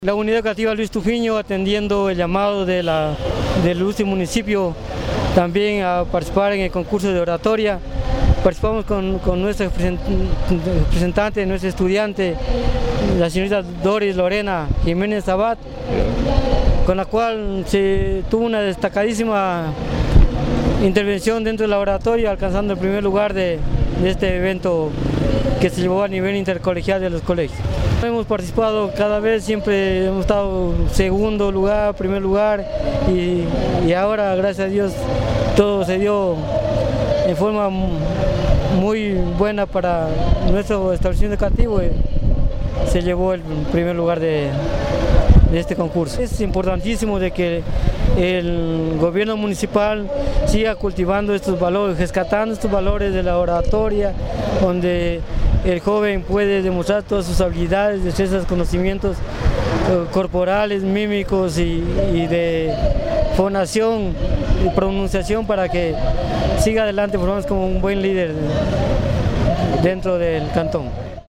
La unidad educativa Luis Tufiño, atendiendo el llamado del último municipio también a participar en el concurso de oratoria. Participamos con nuestra representante, nuestra estudiante, la señorita Doris Lorena Jiménez Abad, con la cual se tuvo una destacadísima intervención dentro de la oratoria, alcanzando el primer lugar de este evento que se llevó a nivel intercolegial de los colegios. Hemos participado cada vez, siempre hemos estado segundo lugar, primer lugar y ahora, gracias a Dios, todo se dio en forma muy buena para nuestro establecimiento educativo. Se llevó el primer lugar de este concurso. Es importantísimo de que el gobierno municipal siga cultivando estos valores, rescatando estos valores de la oratoria, donde el joven puede demostrar todas sus habilidades, destrezas, conocimientos corporales, mímicos y de fonación y pronunciación para que siga adelante, formamos como un buen líder dentro del cantón.